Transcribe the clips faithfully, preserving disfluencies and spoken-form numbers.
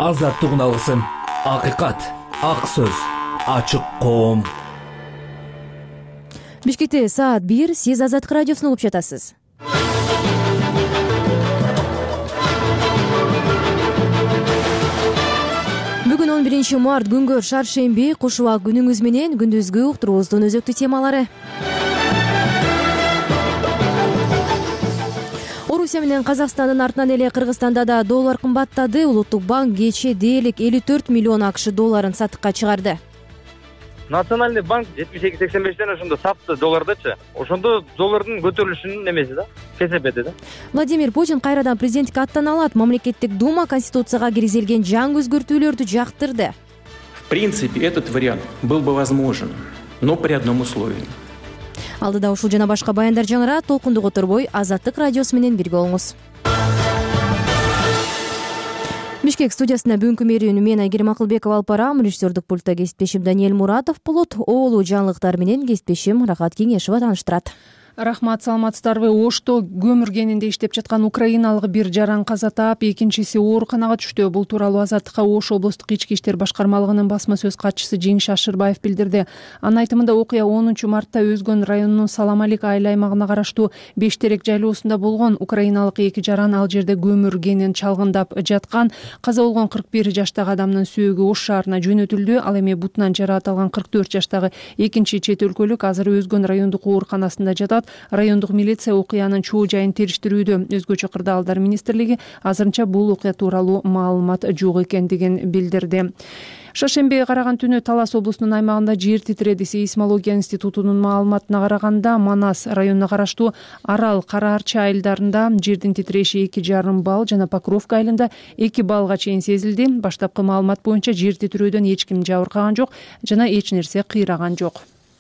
Азаттыгын алгысың. Акыйкат, ак сөз, ачык коом. Бишкекте саат бир, сиз Азаттык радиосун угуп жатасыз. Бүгүн он биринчи март күнгө шаршемби, куш убак күнүңүз менен күндүзгү уктуруубуздун өзөктүү темалары. Орусия менен Казакстандын артынан эле Кыргызстанда да доллар кымбаттады. Улуттук банк кечээ дээрлик элүү төрт миллион АКШ долларын сатыкка чыгарды. Национальный банк жетимиш эки сексен бештен ошондо сатты доллардычы. Ошондо доллардын көтөрүлүшүнүн немеси да, кесепети да. Владимир Путин кайрадан президенттикке аттана алат. Мамлекеттик дума Конституцияга киргизилген жаңы өзгөртүүлөрдү жактырды. В принципе, этот вариант был бы возможен, но при одном условии. Алдыда ушул жана башка баяндар жаңырат. Толкундук оторбой Азаттык радиосу менен бирге болуңуз. Бишкек студиясында бүгүнкү мерүүнү мен Айгерим Акылбекова алып барам. Режиссердик пультта кесиптешим Даниэль Муратов болот. Оолу жаңылыктар менен кесиптешим Рахат Кеңешова тааныштырат. Рахмат, саламатсыздарбы? Ошто көмүр кенинде иштеп жаткан украиналык бир жаран каза таап, экинчиси ооруканага түштү. Бул тууралуу Азаттыкка Ош облустук ички иштер башкармалыгынын басма сөз катчысы Жеңиш Ашырбаев билдирди. Анын айтымында окуя онунчу мартта Өзгөн районунун Саламалик айыл аймагына караштуу Бештерек жайлоосунда болгон. Украиналык эки жаран ал жерде көмүр кенин чалгындап жаткан. Каза болгон кырк бир жаштагы адамдын сөөгү Ош шаарына жөнөтүлдү. Ал эми бутунан жараат алган кырк төрт жаштагы экинчи чет өлкөлүк азыр Өзгөн райондук ооруканасында жатат. Райондук милиция окуянын чоо жайын териштирүүдө. Өзгөчө кырдаалдар министрлиги азырынча бул окуя тууралуу маалымат жок экендигин билдирди. Шаршембиге караган түнү Талас облусунун аймагында жер титиреди. Сейсмология институтунун маалыматына караганда Манас районуна караштуу Арал, Кара Арча айылдарында жердин титиреши эки жарым балл жана Покровка айылында эки баллга чейин сезилди. Баштапкы маалымат боюнча жер титирөөдөн эч ким жабыркаган жок жана эч нерсе кыйраган жок.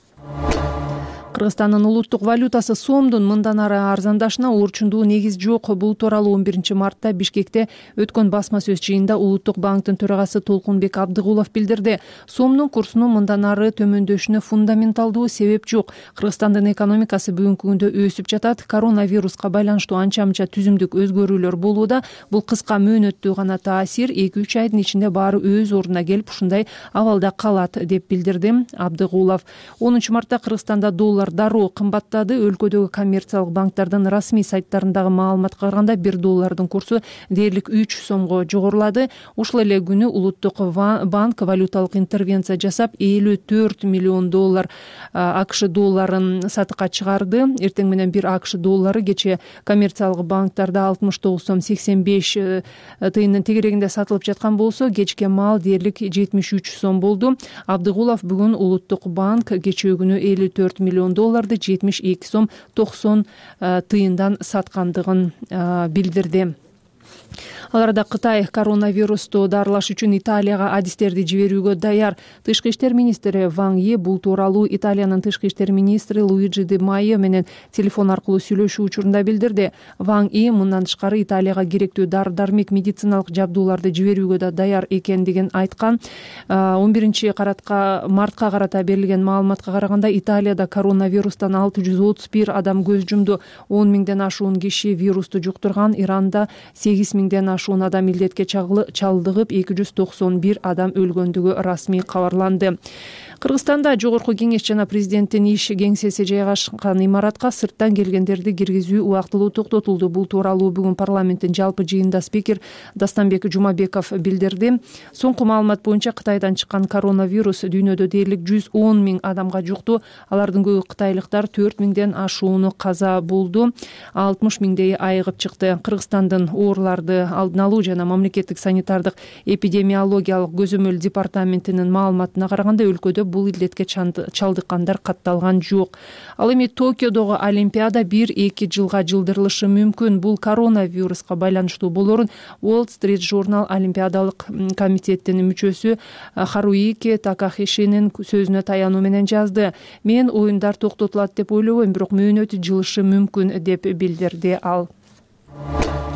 Кыргызстандын улуттук валютасы сомдун мындан ары арзандашына орчундуу негиз жок. Бул тууралуу он биринчи мартта Бишкекте өткөн басма сөз жыйынында Улуттук банктын төрагасы Толкунбек Абдыгулов билдирди. Сомдун курсунун мындан ары төмөндөшүнө фундаменталдуу себеп жок. Кыргызстандын экономикасы бүгүнкү күндө өсүп жатат. Коронавируска байланыштуу анча-мынча түзүмдүк өзгөрүүлөр болууда. Бул кыска мөөнөттүү гана таасир, эки үч айдын ичинде баары өз ордуна келип, ушундай абалда калат деп билдирди Абдыгулов. онунчу мартта Кыргызстанда доллар дароо кымбаттады. Өлкөдөгү коммерциялык банктардын расмий сайттарындагы маалыматка караганда бир доллардын курсу дээрлик үч сомго жогорулады. Ушул эле күнү Улуттук банк валюталык интервенция жасап элүү төрт миллион доллар АКШ долларын сатыкка чыгарды. Эртең менен бир АКШ доллары кечээ коммерциялык банктарда алтымыш тогуз сом сексен беш тыйындын тегерегинде сатылып жаткан болсо, кечке маал дээрлик жетимиш үч сом болду. Абдыгулов бүгүн Улуттук банк кечээ күнү элүү төрт миллион долларды жетимиш эки сом токсон тыйындан саткандыгын билдирди. Ал арада Кытай коронавирусту дарылаш үчүн Италияга адистерди жиберүүгө даяр. Тышкы иштер министри Ван Йи бул тууралуу Италиянын тышкы иштер министри Луиджи Ди Майо менен телефон аркылуу сүйлөшүү учурунда билдирди. Ван Йи мындан тышкары Италияга керектүү дары-дармек, медициналык жабдууларды жиберүүгө да даяр экендигин айткан. он биринчи мартка карата берилген маалыматка караганда Италияда коронавирустан алты жүз отуз бир адам көз жумду. он миңден ашуун киши вирусту жуктурган. Иранда сегиз миңден ашуун адам илдетке чалдыгып, эки жүз токсон бир адам өлгөндүгү расмий кабарланды. Кыргызстанда Жогорку кеңеш жана президенттин иш кеңсеси жайгашкан имаратка сырттан келгендерди киргизүү убактылуу токтотулду. Бул тууралуу бүгүн парламенттин жалпы жыйынында спикер Дастамбек Жумабеков билдирди. Соңку маалымат боюнча Кытайдан чыккан коронавирус дүйнөдө дээрлик жүз он миң адамга жукту. Алардын көбү кытайлыктар, төрт миңден ашууну каза болду. алтымыш миңдей айыгып чыкты. Кыргызстандын ооруларды алдын алуу жана мамлекеттик санитардык эпидемиологиялык көзөмөл департаментинин маалыматына караганда өлкөдө бул илдетке чалдыккандар катталган жок. Ал эми Токиодогу Олимпиада бир-эки жылга жылдырылышы мүмкүн. Бул коронавируска байланыштуу болорун Wall Street Journal Олимпиадалык комитеттин мүчөсү Харуюки Такахишинин сөзүнө таянуу менен жазды. Мен оюндар токтотулат деп ойлобойм, бирок мөөнөтү жылышы мүмкүн деп билдирди ал.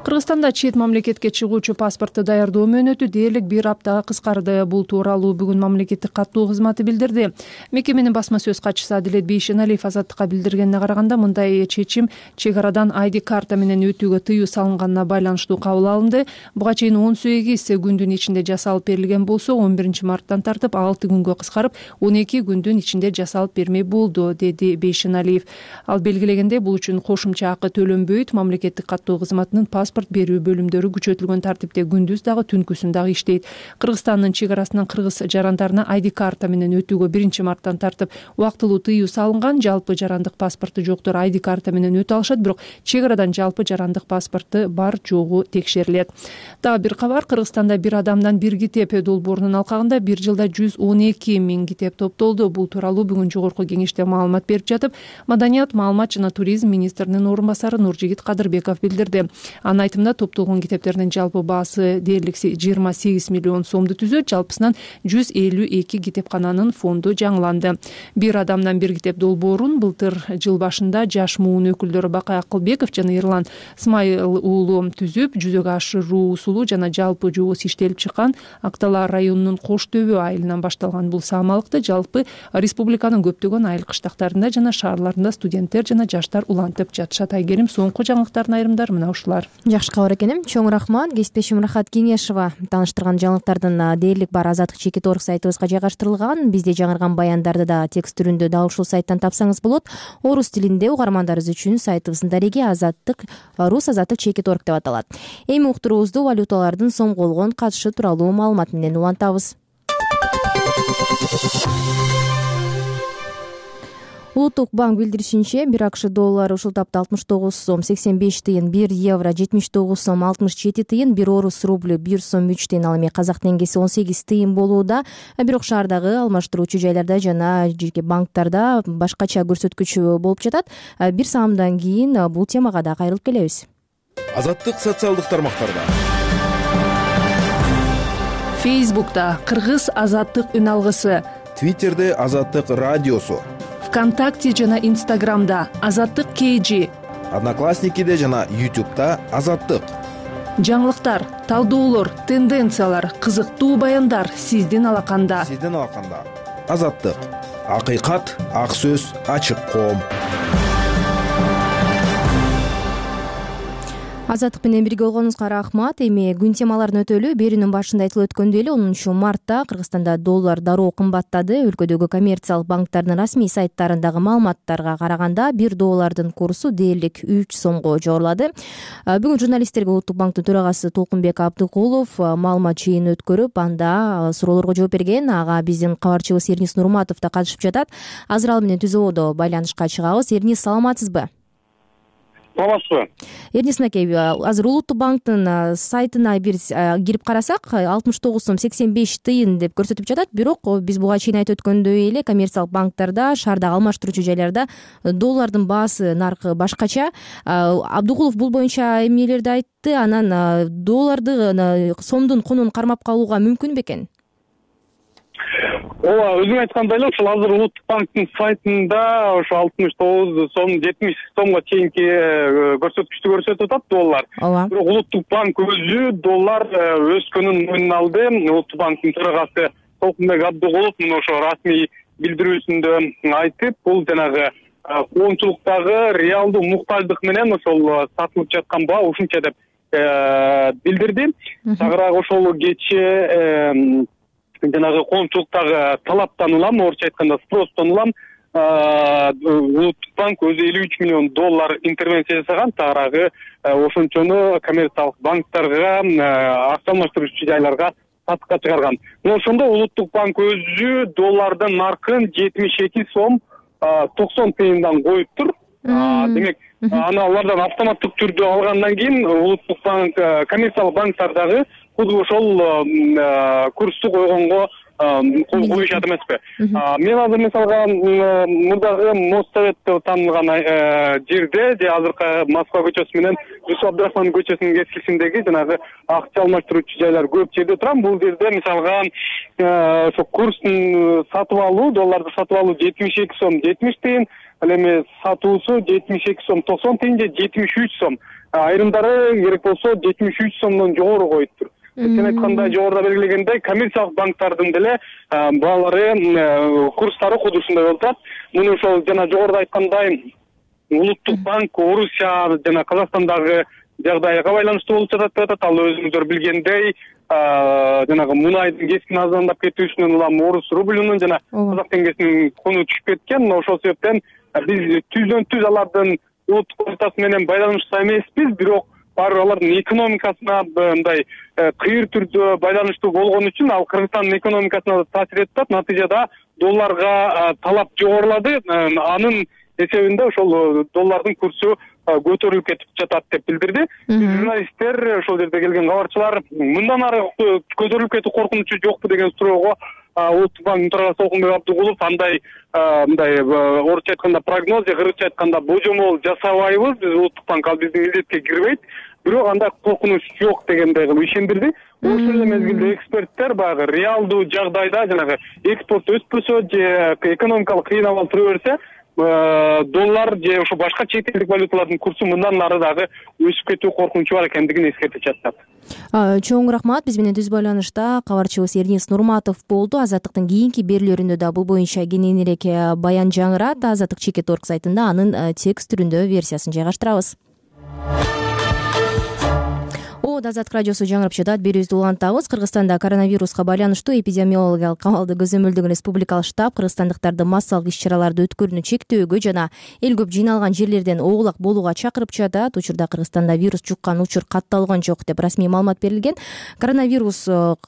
Кыргызстанда чет мамлекетке чыгуучу паспорту даярдоо мөөнөтү дээрлик бир аптага кыскарды. Бул тууралуу бүгүн мамлекеттик каттоо кызматы билдирди. Мекеменин басма сөз катчысы Адилет Бейшеналиев Азаттыкка билдиргенине караганда, мындай чечим чек арадан ай ди карта менен өтүүгө тыюу салынганына байланыштуу кабыл алынды. Буга чейин он сегиз күндүн ичинде жасалып берилген болсо, он биринчи марттан тартып алты күнгө кыскарып, он эки күндүн ичинде жасалып бермей болду, деди Бейшеналиев. Ал белгилегенде, бул үчүн кошумча акы төлөнбөйт. Мамлекеттик каттоо кызматынын паспорт берүү бөлүмдөрү күчөтүлгөн тартипте күндүз дагы түнкүсүн дагы иштейт. Кыргызстандын чек арасынан кыргыз жарандарына ай ди карта менен өтүүгө биринчи марттан тартып убактылуу тыюу салынган. Жалпы жарандык паспорту жоктор ай ди карта менен өтө алышат, бирок чек арадан жалпы жарандык паспорту бар жогу текшерилет. Дагы бир кабар: Кыргызстанда бир адамдан бир китеп долбоорунун алкагында бир жылда жүз он эки миң китеп топтолду. Бул тууралуу бүгүн жогорку кеңеште маалымат берип жатып, Маданият, маалымат жана туризм министринин орун басары Нуржигит Кадырбеков билдирди. Анын айтымында, топтолгон китептердин жалпы баасы дээрлик жыйырма сегиз миллион сомду түзөт. Жалпысынан жүз элүү эки китепкананын фонду жаңыланды. Бир адамдан бир китеп долбоорун былтыр жыл башында жаш муун өкүлдөрү Бакай Акылбеков жана Эрлан Смайыл уулу түзүп, жүзөгө ашыруусу жана жалпы жобосу иштелип чыккан. Актала районунун Кош Төбө айылынан башталган бул саамалыкты жалпы республиканын көптөгөн айыл кыштактарында жана шаарларында студенттер жана жаштар улантып жатышат. Айгерим, соңку жаңылыктардын айрымдары мына ушулар. Жакшы кабар экеним. Чоң рахмат. Кесиптешим Рахат Кеңешова таныштырган жаңылыктардын дээрлик бар Азаттык чекит орг сайтыбызга жайгаштырылган. Бизде жаңырган баяндарды да текст түрүндө дал ушул сайттан тапсаңыз болот. Орус тилинде угармандарыбыз үчүн сайтыбыздын дареги Азаттык рус азаттык чекит орг деп аталат. Эми уктуруубузду валюталардын сомголгон катышы тууралуу маалымат менен улантабыз. Улуттук банк билдиришинче, бир акш доллары ушул тапта алтымыш тогуз сом сексен беш тыйын, бир евро жетимиш тогуз сом алтымыш жети тыйын, бир орус рублю бир сом үч тыйын, ал эми казак теңгеси он сегиз тыйын болууда. Бирок шаардагы алмаштыруучу жайларда жана жеке банктарда башкача көрсөткүч болуп жатат. Бир саамдан кийин бул темага да кайрылып келебиз. Азаттык социалдык тармактарда. Фейсбукта Кыргыз азаттык үн алгысы, Твиттерде Азаттык радиосу, ВКонтакте жана Инстаграмда Азаттык кейжи, Одноклассникиде жана Ютубта Азаттык. Жаңылыктар, талдоолор, тенденциялар, кызыктуу баяндар сиздин алаканда. Сиздин алаканда. Азаттык. Акыйкат, ак сөз, ачык коом. Азаттык менен бирге болгонуңузга рахмат. Эми күн темаларын өтөлү. Берүүнүн башында айтылып өткөндөй эле онунчу мартта Кыргызстанда доллар дароо кымбаттады. Өлкөдөгү коммерциялык банктардын расмий сайттарындагы маалыматтарга караганда бир доллардын курсу дээрлик үч сомго жогорулады. Бүгүн журналисттерге Улуттук банктын төрагасы Толкунбек Абдыкулов маалымат жыйын өткөрүп, анда суроолорго жооп берген. Ага биздин кабарчыбыз Эрнис Нурматов да катышып жатат. Азыр ал менен түз абоодо байланышка чыгабыз. Эрнис, саламатсызбы? Саламатсызбы? Эрнис мынакей, азыр Улуттук банктын сайтына бир кирип карасак, алтымыш тогуз сом сексен беш тыйын деп көрсөтүп жатат. Бирок биз буга чейин айтып өткөндөй эле коммерциялык банктарда, шаардагы алмаштыруучу жайларда доллардын баасы, наркы башкача. Абдыкулов бул боюнча эмнелерди айтты? Анан долларды, сомдун кунун кармап калууга мүмкүн бекен? Ооба, өзүң айткандай эле ушул азыр Улуттук банктын сайтында ошо алтымыш тогуз сом жетимиш сомго чейинки көрсөткүчтү көрсөтүп атат доллар. Бирок Улуттук банк өзү доллар өскөнүн мойнуна алды. Улуттук банктын төрагасы Толкунбек Абдыкулов мына ошо расмий билдирүүсүндө айтып, бул жанагы коомчулуктагы реалдуу муктаждык менен ошол сатылып жаткан баа ушунча деп билдирди. Тагыраак ошол кечээ жанагы коомчулуктагы талаптан улам, орусча айтканда спростон улам, Улуттук банк өзү элүү үч миллион доллар интервенция жасаган. Тагыраагы ошончону коммерциялык банктарга, акча алмаштыруучу жайларга сатыкка чыгарган. Мына ошондо Улуттук банк өзү доллардын наркын жетимиш эки сом токсон тыйындан коюптур. Демек, аны алардан автоматтык түрдө алгандан кийин Улуттук банк, коммерциялык банктардагы куду ошол курсту койгонго коюшат эмеспи? Мен азыр мисалга мурдагы Моссовет деп таанылган жерде, же азыркы Москва көчөсү менен Жусуп Абдрахман көчөсүнүн кескисиндеги жанагы акча алмаштыруучу жайлар көп жерде турам. Бул жерде мисалга ошо курстун сатып алуу, долларды сатып алуу жетимиш эки сом жетимиш тыйын, ал эми сатуусу жетимиш эки сом токсон тыйын же жетимиш үч сом айрымдары керек болсо жетимиш үч сомдон жогору коюптур. Сен айткандай жогоруда белгилегендей коммерциялык банктардын деле баалары курстары куду ушундай болуп турат. Муну ошол жана жогоруда айткандай улуттук банк Орусия жана Казакстандагы жагдайга байланыштуу болуп жатат деп атат. Ал өзүңүздөр билгендей жанагы мунайдын кескин арзандап кетүүсүнөн улам орус рублунун жана казак теңгесинин куну түшүп кеткен. Ошол себептен биз түздөн түз алардын улуттук валютасы менен байланышта эмеспиз, бирок баары алардын экономикасына мындай кыйыр түрдө байланыштуу болгон үчүн ал Кыргызстандын экономикасына да таасир этип атат. Натыйжада долларга талап жогорулады. Анын эсебинде ошол доллардын курсу көтөрүлүп кетип жатат деп билдирди. Журналисттер, ошол жерде келген кабарчылар мындан ары көтөрүлүп кетүү коркунучу жокпу деген суроого Улуттук банктын төрагасы Толкунбек Абдыгулов андай мындай орусча айтканда прогноз же кыргызча айтканда божомол жасабайбыз, биз Улуттук банк ал биздин милдетке кирбейт, бирок андай коркунуч жок дегендей кылып ишендирди. Ошол эле мезгилде эксперттер баягы реалдуу жагдайда жанагы экспорт өспөсө же экономикалык кыйын абал тура берсе, доллар же ошо башка чет элдик валюталардын курсу мындан ары дагы өсүп кетүү коркунучу бар экендигин эскертип жатышат. Чоң рахмат. Биз менен түз байланышта кабарчыбыз Эрнис Нурматов болду. Азаттыктын кийинки берүүлөрүндө да бул боюнча кененирээк баян жаңырат. Азаттык чекит орг сайтында анын текст түрүндө версиясын жайгаштырабыз. Азаттык радиосу жаңырып жатат. Берүүбүздү улантабыз. Кыргызстанда коронавируска байланыштуу эпидемиологиялык абалды көзөмөлдөгөн республикалык штаб кыргызстандыктарды массалык иш-чараларды өткөрүүнү чектөөгө жана эл көп жыйналган жерлерден оолак болууга чакырып жатат. Учурда Кыргызстанда вирус жуккан учур катталган жок деп расмий маалымат берилген. Коронавирус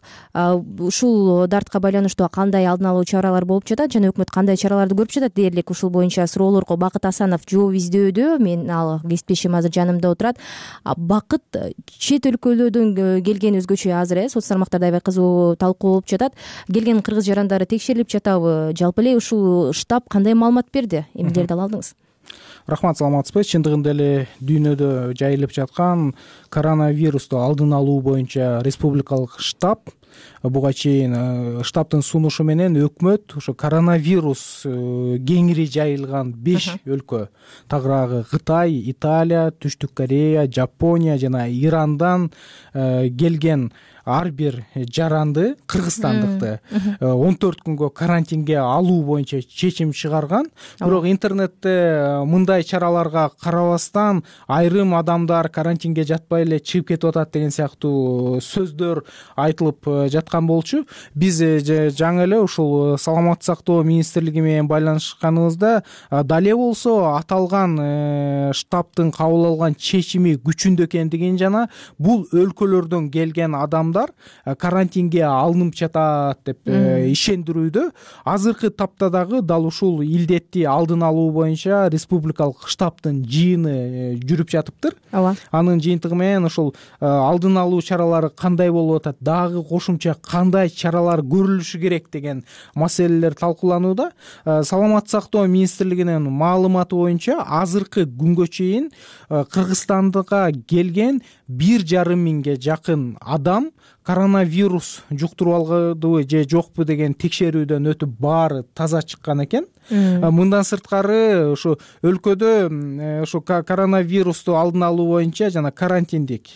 ушул дартка байланыштуу кандай алдын алуу чаралар болуп жатат жана өкмөт кандай чараларды көрүп жатат дээрлик ушул боюнча суроолорго Бакыт Асанов жооп издөөдө. Мен ал кесиптешим азыр жанымда отурат. Бакыт, чет өлкөлөрдөн келген өзгөчө азыр э соц тармактарда аябай кызуу талкуу болуп жатат. Келген кыргыз жарандары текшерилип жатабы? Жалпы эле ушул штаб кандай маалымат берди? Эмнелерди ала алдыңыз? Рахмат, саламатсызбы. Чындыгында эле дүйнөдө жайылып жаткан коронавирусту алдын алуу боюнча республикалык штаб буга чейин штабтын сунушу менен өкмөт ошо коронавирус кеңири жайылган беш өлкө, тагыраагы Кытай, Италия, Түштүк Корея, Жапония жана Ирандан келген ар бир жаранды кыргызстандыкты он төрт күнгө карантинге алуу боюнча чечим чыгарган. Бирок интернетте мындай чараларга карабастан айрым адамдар карантинге жатпай эле чыгып кетип атат деген сыяктуу сөздөр айтылып жаткан болчу. Биз жаңы эле ушул саламаттык сактоо министрлиги менен байланышканыбызда дале болсо аталган штабтын кабыл алган чечими күчүндө экендигин жана бул өлкөлөрдөн келген адамдар карантинге алынып жатат деп ишендирүүдө. Азыркы тапта дагы дал ушул илдетти алдын алуу боюнча республикалык штабтын жыйыны жүрүп жатыптыр. Ооба. Анын жыйынтыгы менен ушул алдын алуу чаралары кандай болуп атат, дагы кошумча кандай чаралар көрүлүшү керек деген маселелер талкууланууда. Саламаттык сактоо министрлигинин маалыматы боюнча азыркы күнгө чейин Кыргызстанга келген бир жарым миңге жакын адам коронавирус жуктуруп алгандыбы же жокпу деген текшерүүдөн өтүп баары таза чыккан экен. Мындан сырткары ушу өлкөдө ушу коронавирусту алдын алуу боюнча жана карантиндик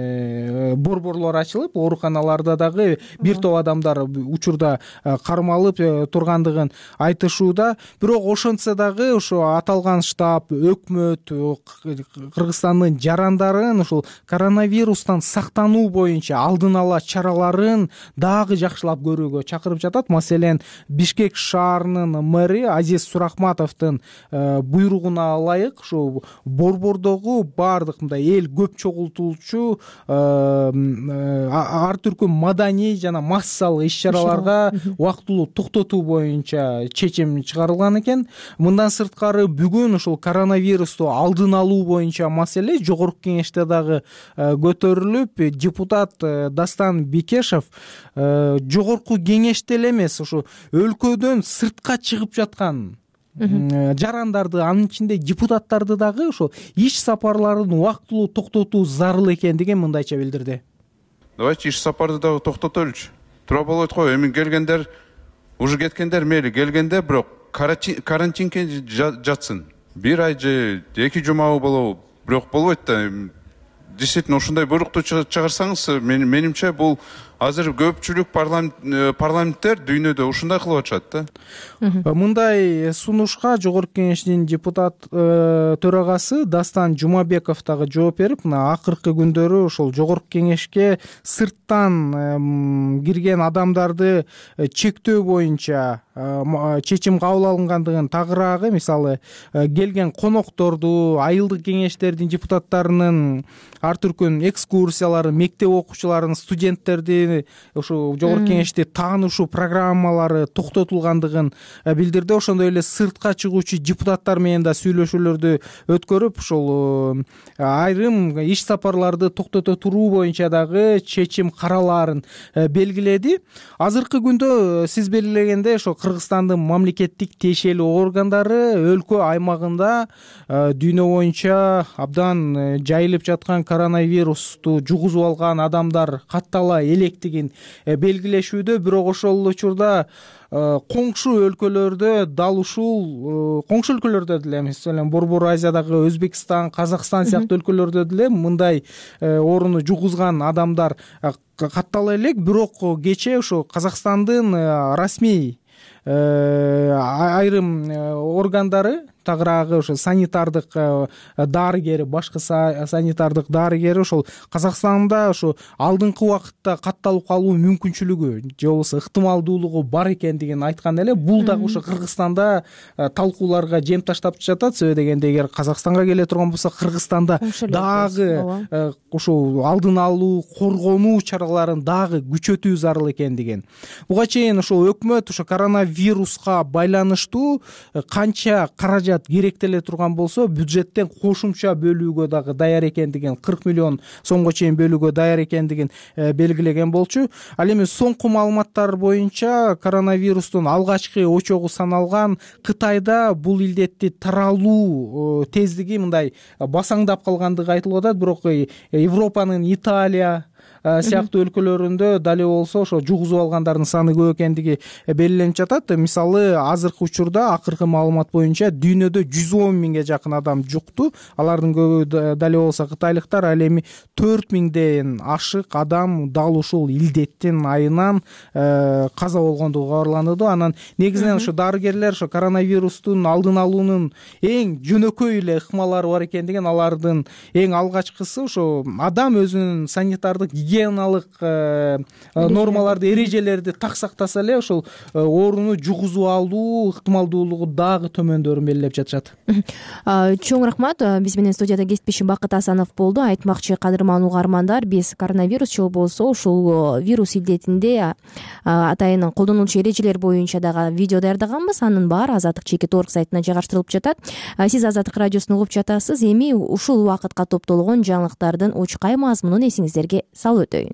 борборлор ачылып, ооруканаларда дагы бир топ адамдар учурда кармалып тургандыгын айтышууда. Бирок ошентсе дагы ушу аталган штаб, өкмөт, Кыргызстандын жарандарын ушул коронавирустан сактануу боюнча алдын ала чараларын дагы жакшылап көрүүгө чакырып жатат. Маселен, Бишкек шаарынын мэри Азиз Сурахматовдун буйругуна ылайык ушу борбордогу баардык мындай эл көп чогултуучу ар түркү маданий жана массалык иш-чараларга убактылуу токтотуу боюнча чечим чыгарылган экен. Мындан сырткары бүгүн ушул коронавирусту алдын алуу боюнча маселе жогорку кеңеште дагы көтөрүлүп, депутат Дастан Бекешев жогорку кеңеште эле эмес, ушу өлкөдөн сыртка чыгып жаткан жарандарды, анын ичинде депутаттарды дагы ошо иш сапарларын убактылуу токтотуу зарыл экендигин мындайча билдирди. Давайте иш сапарды дагы токтотолучу. Тура болот го, эми келгендер, уже кеткендер мейли келгенде, бирок карантинге жатсын. Бир ай же эки жумабы болобу, бирок болбойт да. действительно ушундай буйрукту чыгарсаңыз, менимче бул азыр көпчүлүк парламенттер дүйнөдө ушундай кылып атышат да. Мындай сунушка Жогорку Кеңештин депутат төрагасы Дастан Жумабеков дагы жооп берип, мына акыркы күндөрү ошол Жогорку Кеңешке сырттан кирген адамдарды чектөө боюнча чечим кабыл алынгандыгын, тагыраагы мисалы келген конокторду, айылдык кеңештердин депутаттарынын ар түркүн экскурсиялары, мектеп окуучуларын, студенттерди ушу Жогорку Кеңеште таанышуу программалары токтотулгандыгын билдирди. Ошондой эле сыртка чыгуучу депутаттар менен да сүйлөшүүлөрдү өткөрүп, ошол айрым иш сапарларды токтото туруу боюнча дагы чечим каралаарын белгиледи. Азыркы күндө сиз белгилегендей ошо Кыргызстандын мамлекеттик тиешелүү органдары өлкө аймагында дүйнө боюнча абдан жайылып жаткан коронавирусту жугузуп алган адамдар каттала электигин белгилешүүдө, бирок ошол учурда коңшу өлкөлөрдө дал ушул коңшу өлкөлөрдө деле, мисалан Борбор Азиядагы Өзбекстан, Казакстан сыяктуу өлкөлөрдө деле мындай ооруну жугузган адамдар каттала элек. Бирок кечээ ошо Казакстандын расмий айрым органдары, тагыраагы ошо санитардык дарыгери, башкы санитардык дарыгери ошол Казакстанда ошо алдыңкы убакытта катталып калуу мүмкүнчүлүгү же болбосо ыктымалдуулугу бар экендигин айткан эле. Бул дагы ошо Кыргызстанда талкууларга жем таштап жатат. Себеби дегенде, эгер Казакстанга келе турган болсо, Кыргызстанда дагы ошо алдын алуу, коргонуу чараларын дагы күчөтүү зарыл экендигин. Буга чейин ошо өкмөт ошо коронавируска байланыштуу канча каражат керектеле турган болсо, бюджеттен кошумча бөлүүгө дагы даяр экендигин, кырк миллион сомго чейин бөлүүгө даяр экендигин белгилеген болчу. Ал эми соңку маалыматтар боюнча коронавирустун алгачкы очогу саналган Кытайда бул илдетти таралуу тездиги мындай басаңдап калгандыгы айтылып атат. Бирок Европанын Италия сыяктуу өлкөлөрүндө дале болсо ошо жугузуп алгандардын саны көп экендиги белгиленип жатат. Мисалы азыркы учурда акыркы маалымат боюнча дүйнөдө жүз он миңге жакын адам жукту. Алардын көбү дале болсо кытайлыктар. Ал эми төрт миңден ашык адам дал ушул илдеттин айынан каза болгондугу кабарланды. Анан негизинен ошо дарыгерлер ошо коронавирустун алдын алуунун эң жөнөкөй эле ыкмалары бар экендигин, алардын эң алгачкысы ошо адам өзүнүн санитардык гигиеналык нормаларды, эрежелерди так сактаса эле ошол ооруну жугузуп алуу ыктымалдуулугу дагы төмөндөрүн белгилеп жатышат. Чоң рахмат. Биз менен студияда кесипбеши Бакыт Асанов болду. Айтмакчы, кадырман угармандар, биз коронавирус же болбосо ушул вирус илдетинде атайын колдонулчу эрежелер боюнча дагы видео даярдаганбыз. Анын баары Азаттык чекит точка орг сайтына жайгаштырылып жатат. Сиз Азаттык радиосун угуп жатасыз. Эми ушул убакытка топтолгон жаңылыктардын учкай мазмунун эсиңиздерге салып өтөйүн.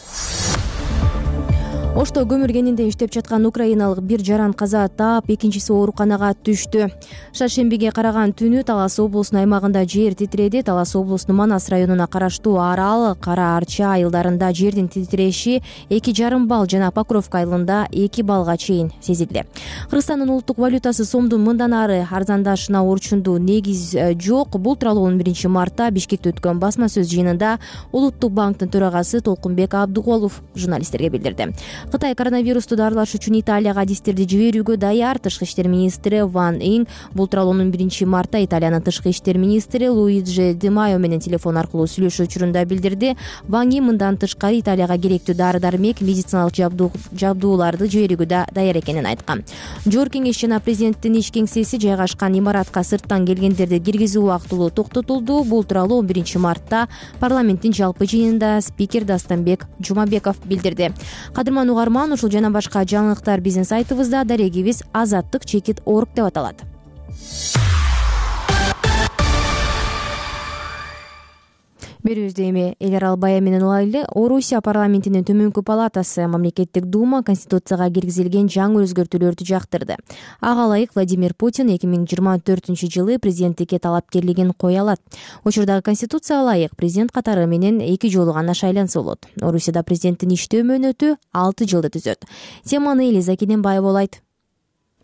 Ошто көмүр кенинде иштеп жаткан украиналык бир жаран каза таап, экинчиси ооруканага түштү. Шаршембиге караган түнү Талас облусунун аймагында жер титиреди. Талас облусунун Манас районуна караштуу Арал, Кара Арча айылдарында жердин титиреши эки жарым балл жана Покровка айылында эки баллга чейин сезилди. Кыргызстандын улуттук валютасы сомдун мындан ары арзандашына орчундуу негиз жок. Бул тууралуу он биринчи мартта Бишкекте өткөн басма сөз жыйынында Улуттук банктын төрагасы Толкунбек Абдыгулов журналисттерге билдирди. Кытай коронавирусту дарылаш үчүн Италияга адистерди жиберүүгө даяр. Тышкы иштер министри Ван Инг бул тууралуу он биринчи мартта Италиянын тышкы иштер министри Луиджи Ди Майо менен телефон аркылуу сүйлөшүү учурунда билдирди. Ван Инг мындан тышкары Италияга керектүү дары-дармек, медициналык жабдууларды жиберүүгө да даяр экенин айткан. Жогорку Кеңеш жана президенттин иш кеңсеси жайгашкан имаратка сырттан келгендерди киргизүү убактылуу токтотулду. Бул тууралуу он биринчи мартта парламенттин жалпы жыйынында спикер Дастанбек Жумабеков билдирди. Кадырман угарман, ушул жана башка жаңылыктар биздин сайтыбызда, дарегибиз азаттык чекит точка орг деп аталат. Берүүбүздү эми эл арал бая менен улайлы. Орусия парламентинин төмөнкү палатасы мамлекеттик дума конституцияга киргизилген жаңы өзгөртүүлөрдү жактырды. Ага ылайык Владимир Путин эки миң жыйырма төртүнчү жылы президенттикке талапкерлигин кое алат. Учурдагы конституцияга ылайык президент катары менен эки жолу гана шайланса болот. Орусияда президенттин иштөө мөөнөтү алты жылды түзөт. Теманы Элиза Кененбаева улайт.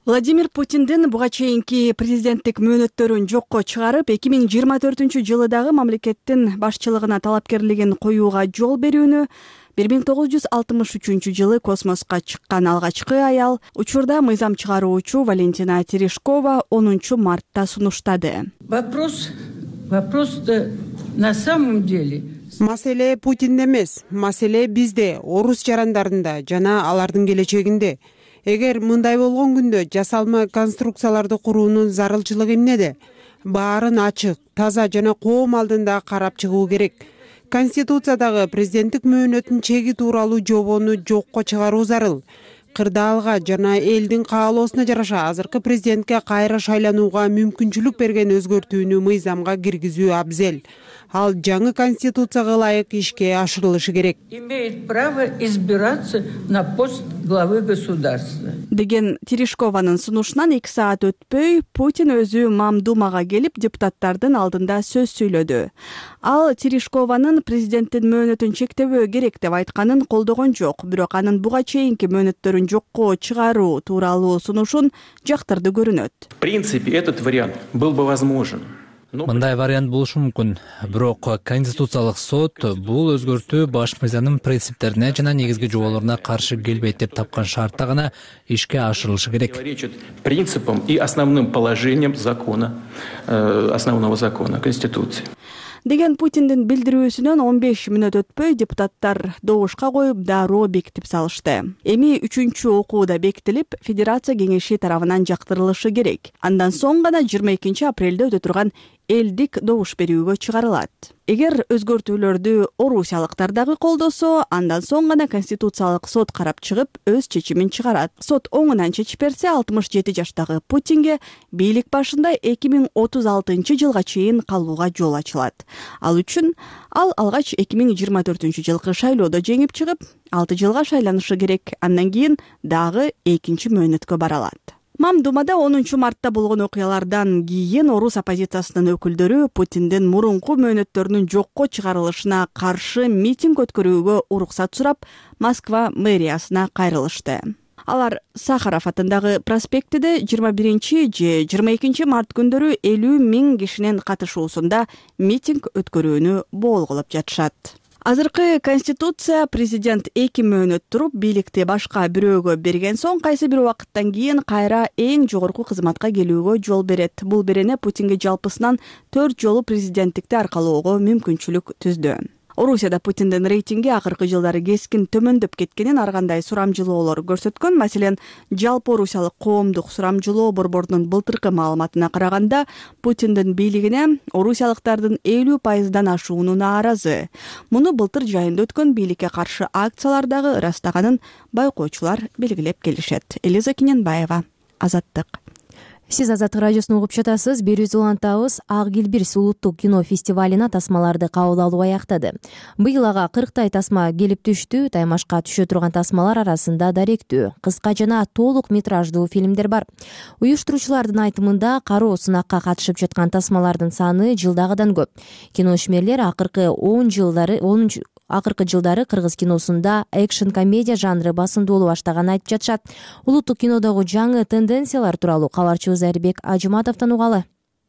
Владимир Путиндин буга чейинки президенттик мөөнөттөрүн жокко чыгарып, эки миң жыйырма төртүнчү жылы дагы мамлекеттин башчылыгына талапкерлигин коюуга жол берүүнү бир миң тогуз жүз алтымыш үчүнчү жылы космоско чыккан алгачкы аял, учурда мыйзам чыгаруучу Валентина Терешкова онунчу мартта сунуштады. Вопрос, вопрос на самом деле. Маселе Путинде эмес, маселе бизде, орус жарандарында жана алардын келечегинде. Эгер мындай болгон күндө жасалма конструкцияларды куруунун зарылчылыгы эмнеде? Баарын ачык, таза жана коом алдында карап чыгуу керек. Конституциядагы президенттик мөөнөтүн чеги тууралуу жобону жокко чыгаруу зарыл. Кырдаалга жана элдин каалоосуна жараша азыркы президентке кайра шайланууга мүмкүнчүлүк берген өзгөртүүнү мыйзамга киргизүү абзел. Ал жаңы конституцияга ылайык ишке ашырылышы керек. Имеет право избираться на пост главы государства. Деген Терешкованын сунушунан эки саат өтпөй Путин өзү Мамдумага келип депутаттардын алдында сөз сүйлөдү. Ал Терешкованын президенттин мөөнөтүн чектебөө керек деп айтканын колдогон жок, бирок анын буга чейинки мөөнөттөрүн жокко чыгаруу тууралуу сунушун жактырды көрүнөт. В принципе, этот вариант был бы возможен. Мындай вариант болушу мүмкүн. Бирок Конституциялык сот бул өзгөртүү баш мыйзамдын принциптерине жана негизги жоболоруна каршы келбейт деп тапкан шартта гана ишке ашырылышы керек. Противоречит принципам и основным положениям закона, основного закона, Конституции. Деген Путиндин билдирүүсүнөн он беш мүнөт өтпөй депутаттар добушка коюп дароо бекитип салышты. Эми үчүнчү окууда бекитилип, Федерация кеңеши тарабынан жактырылышы керек. Андан соң гана жыйырма экинчи апрелде өтө турган элдик добуш берүүгө чыгарылат. Эгер өзгөртүүлөрдү орусиялыктар дагы колдосо, андан соң гана Конституциялык сот карап чыгып, өз чечимин чыгарат. Сот оңунан чечип берсе, алтымыш жети жаштагы Путинге бийлик башында эки миң отуз алтынчы жылга чейин калууга жол ачылат. Ал үчүн ал алгач эки миң жыйырма төртүнчү жылкы шайлоодо жеңип чыгып, алты жылга шайланышы керек. Андан кийин дагы экинчи мөөнөткө бара алат. Мамдумада онунчу мартта болгон окуялардан кийин орус оппозициясынын өкүлдөрү Путиндин мурунку мөөнөттөрүнүн жокко чыгарылышына каршы митинг өткөрүүгө уруксат сурап, Москва мэриясына кайрылышты. Алар Сахаров атындагы проспектиде жыйырма биринчи же жыйырма экинчи март күндөрү элүү миң кишинин катышуусунда митинг өткөрүүнү болгулап жатышат. Азыркы Конституция президент эки мөөнөт туруп бийликти башка бирөөгө берген соң кайсы бир убакыттан кийин кайра эң жогорку кызматка келүүгө жол берет. Бул берене Путинге жалпысынан төрт жолу президенттикти аркалоого мүмкүнчүлүк түздү. Орусияда Путиндин рейтинги акыркы жылдары кескин төмөндөп кеткенин ар кандай сурамжылоолор көрсөткөн. Маселен, жалпы орусиялык коомдук сурамжылоо борборунун былтыркы маалыматына караганда, Путиндин бийлигине орусиялыктардын элүү пайыздан ашууну нааразы. Муну былтыр жайында өткөн бийликке каршы акциялар дагы ырастаганын байкоочулар белгилеп келишет. Элиза Кененбаева, Азаттык. Сиз Азаттык радиосун угуп жатасыз. Берүүбүздү улантабыз. Ак Килбирс улуттук кино фестивалына тасмаларды кабыл алуу аяктады. Быйыл ага кырктай тасма келип түштү. Таймашка түшө турган тасмалар арасында даректүү, кыска жана толук метраждуу фильмдер бар. Уюштуруучулардын айтымында, кароо сынакка катышып жаткан тасмалардын саны жылдагыдан көп. Киношмерлер акыркы он жылдары онунчу Акыркы жылдары кыргыз киносунда экшн комедия жанры басымдуу боло баштаганын айтып жатышат. Улуттук кинодогу жаңы тенденциялар тууралуу кабарчыбыз Айрбек Ажыматовдон угалы.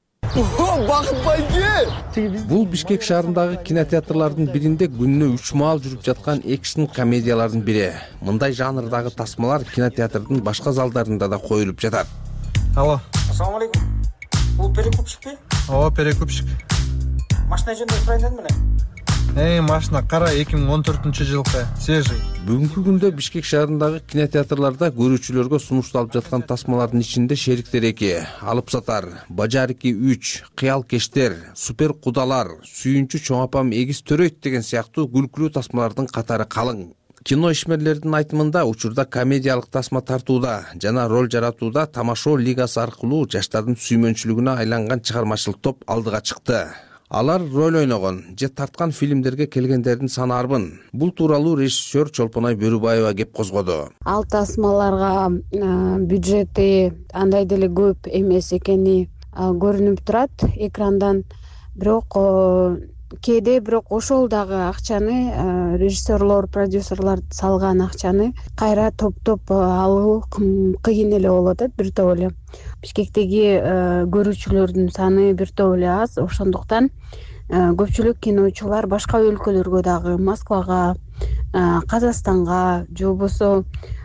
Бул Бишкек шаарындагы кинотеатрлардын биринде күнүнө үч маал жүрүп жаткан экшн комедиялардын бири. Мындай жанрдагы тасмалар кинотеатрдын башка залдарында да коюлуп жатат. Алло. Ассаламу алейкум. Бул перекупщикпи? Ооба, перекупщик. Машина жөнүндө сурайын дедим эле. Эй, машина кара, эки миң он төртүнчү жылкы, свежий. Бүгүнкү күндө Бишкек шаарындагы кинотеатрларда көрүүчүлөргө сунушталып жаткан тасмалардын ичинде Шериктер эки, Алып сатар, Бажар эки үч, Кыял кештер, Супер кудалар, Сүйүнчү чоң апам эгиз төрөйт деген сыяктуу күлкүлүү тасмалардын катары калың. Кино ишмерлердин айтымында учурда комедиялык тасма тартууда жана роль жаратууда тамашоо лигасы аркылуу жаштардын сүймөнчүлүгүнө айланган чыгармачылык топ алдыга чыкты. Алар роль ойногон же тарткан фильмдерге келгендердин саны арбын. Бул тууралуу режиссер Чолпонай Бөрүбаева кеп козгоду. Ал тасмаларга бюджети андай деле көп эмес экени көрүнүп турат экрандан. Бирок кээде бирок ошол дагы акчаны режиссерлор продюсерлор салган акчаны кайра топтоп алуу кыйын эле болуп атат. Бир топ эле Бишкектеги көрүүчүлөрдүн саны бир топ эле аз, ошондуктан көпчүлүк киночулар башка өлкөлөргө дагы, Москвага, Казакстанга же болбосо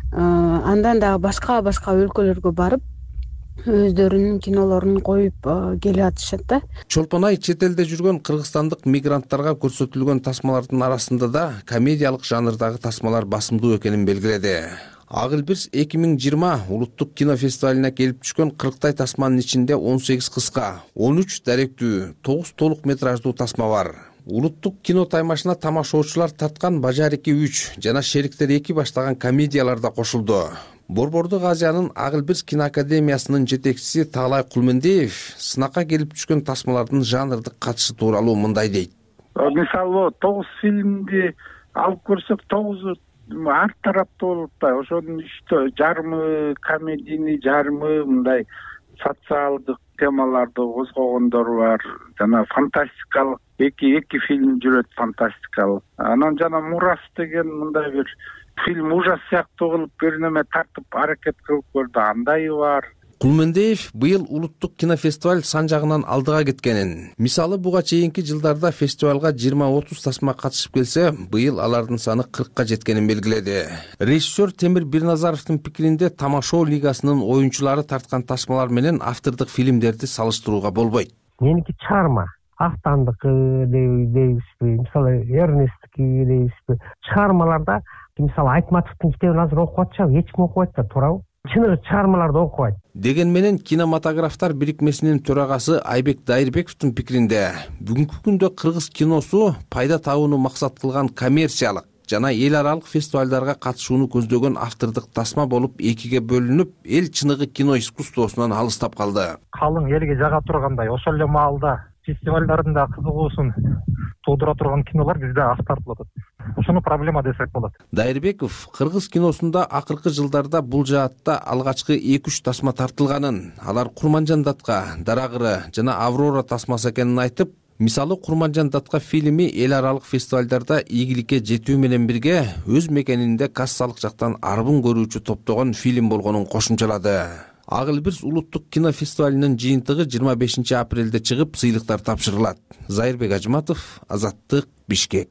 андан дагы башка башка өлкөлөргө барып өздөрүнүн кинолорун коюп келип атышат да. Чолпон Ай чет элде жүргөн кыргызстандык мигранттарга көрсөтүлгөн тасмалардын арасында да комедиялык жанрдагы тасмалар басымдуу экенин белгиледи. Ак Элбирс эки миң жыйырма улуттук кинофестивалине келип түшкөн кырктай тасманын ичинде он сегиз кыска, он үч даректүү, тогуз толук метраждуу тасма бар. Улуттук кино таймашына тамашоочулар тарткан Бажарики үч жана Шериктер эки баштаган комедиялар да кошулду. Борбордук Азиянын Ак Элбирс киноакадемиясынын жетекчиси Таалай Кулмендиев сынакка келип түшкөн тасмалардын жанрдык катышы тууралуу мындай дейт. Мисалы тогуз фильмди алып көрсөк, тогузу ар тараптуу болуп атпайбы? Ошонун үчтө жарымы комедийный, жарымы мындай социалдык темаларды козгогондор бар. Жана фантастикалык эки эки фильм жүрөт, фантастикалык. Анан жана Мурас деген мындай бир фильм ужас сыяктуу кылып бир неме тартып аракет кылып көрдү, андайы бар. Кулмендиев быйыл улуттук кинофестиваль сан жагынан алдыга кеткенин, мисалы буга чейинки жылдарда фестивалга жыйырма отуз тасма катышып келсе, быйыл алардын саны кыркка жеткенин белгиледи. Режиссер Темир Бирназаровдун пикиринде тамашоо лигасынын оюнчулары тарткан тасмалар менен автордук фильмдерди салыштырууга болбойт. Меники чыгарма, Актандыкы дейбизби, мисалы Эрнесттики дейбизби, чыгармаларда мисалы Айтматовдун китебин азыр окуп атышабы, эч ким окубайт да, туурабы? Чыныгы чыгармаларды окубайт. Деген менен кинематографтар бирикмесинин төрагасы Айбек Дайырбековдун пикиринде, бүгүнкү күндө кыргыз киносу пайда табууну максат кылган коммерциялык жана эл аралык фестивалдарга катышууну көздөгөн автордук тасма болуп экиге бөлүнүп, эл чыныгы кино искусствосунан алыстап калды. Калың элге жага тургандай, ошол эле маалда фестивалдардын да кызыгуусун туудура турган кинолор бизде аз тартылып атат. Ошону проблема десек болот. Дайырбеков кыргыз киносунда акыркы жылдарда бул жаатта алгачкы эки үч тасма тартылганын, алар Курманжан Датка, Дарагыры жана Аврора тасмасы экенин айтып, мисалы Курманжан Датка фильми эл аралык фестивалдарда ийгиликке жетүү менен бирге өз мекенинде кассалык жактан арбын көрүүчү топтогон фильм болгонун кошумчалады. Ак Элбирс улуттук кинофестивалинин жыйынтыгы жыйырма бешинчи апрелде чыгып, сыйлыктар тапшырылат. Зайырбек Ажматов, Азаттык, Бишкек.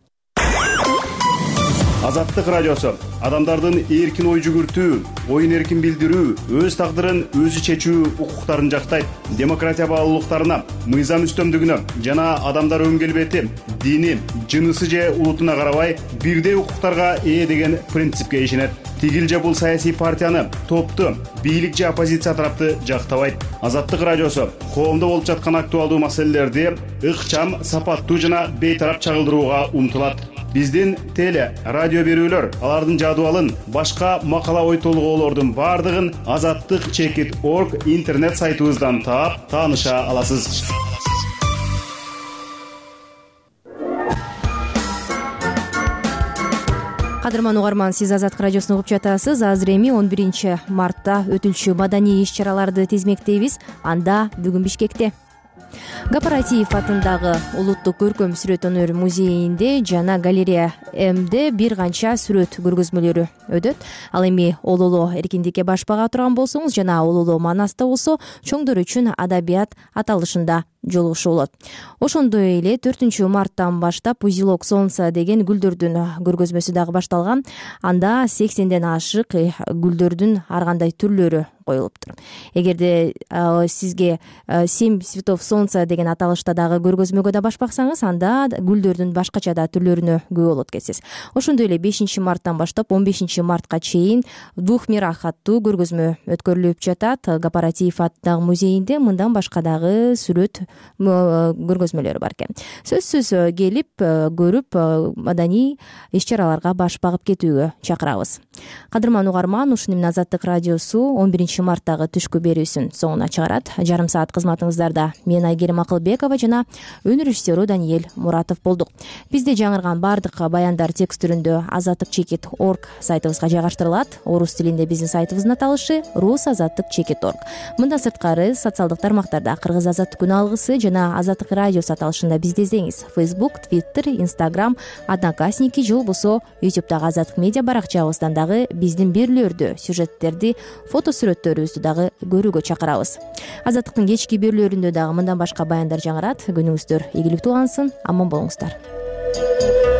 Азаттык радиосу адамдардын эркин ой жүгүртүү, оюн эркин билдирүү, өз тагдырын өзү чечүү укуктарын жактайт. Демократия баалуулуктарына, мыйзам үстөмдүгүнө жана адамдар өн келбети, дини, жынысы же улутуна карабай бирдей укуктарга ээ деген принципке ишенет. Тигил же бул саясий партияны, топту, бийлик же оппозиция тарапты жактабайт. Азаттык радиосу коомдо болуп жаткан актуалдуу маселелерди ыкчам, сапаттуу жана бейтарап чагылдырууга умтулат. Биздин теле, радио берүүлөр, алардын жадыбалын, башка макала ой толгоолордун бардыгын азаттык чекит точка орг интернет сайтыбыздан таап, тааныша аласыз. Кадырман угарман, сиз Азаттык радиосун угуп жатасыз. Азыр эми он биринчи мартта өтүлчү маданий иш-чараларды тизмектейбиз. Анда бүгүн Бишкекте Гапаратиев атындагы улуттук көркөм сүрөт өнөр музейинде жана галерея Мде бир канча сүрөт көргөзмөлөрү өтөт. Ал эми Ололо эркиндикке баш бага турган болсоңуз жана Ололо Манаста болсо чоңдор үчүн адабият аталышында жолугушуу болот. Ошондой эле төртүнчү марттан баштап Узелок солнца деген гүлдөрдүн көргөзмөсү дагы башталган. Анда сексенден ашык гүлдөрдүн ар кандай түрлөрү коюлуптур. Эгерде сизге семь цветов солнца деген аталышта дагы көргөзмөгө да баш баксаңыз, анда гүлдөрдүн башкача да түрлөрүнө күбө болот экенсиз. Ошондой эле бешинчи марттан баштап он бешинчи мартка чейин Двух мирах аттуу көргөзмө өткөрүлүп жатат. Гапаратиев атындагы музейинде мындан башка дагы сүрөт көргөзмөлөрү бар экен. Сөзсүз келип, көрүп, маданий иш-чараларга баш багып кетүүгө чакырабыз. Кадырман угарман, ушуну менен Азаттык радиосу он биринчи марттагы түшкү берүүсүн соңуна чыгарат. Жарым саат кызматыңыздарда мен Айгерим Акылбекова жана өнөр режиссеру Даниэль Муратов болдук. Бизде жаңырган бардык баян баяндар текст түрүндө азаттык чекит орг сайтыбызга жайгаштырылат. Орус тилинде биздин сайтыбыздын аталышы рус азаттык чекит орг. Мындан сырткары социалдык тармактарда кыргыз азаттык күн алгысы жана азаттык радиосу аталышында бизди издеңиз. Facebook, Twitter, Instagram, Одноклассники же болбосо YouTube'дагы азаттык медиа баракчабыздан дагы биздин берүүлөрдү, сюжеттерди, фото сүрөттөрүбүздү дагы көрүүгө чакырабыз. Азаттыктын кечки берүүлөрүндө дагы мындан башка баяндар жаңырат. Күнүңүздөр ийгиликтүү улансын, аман болуңуздар.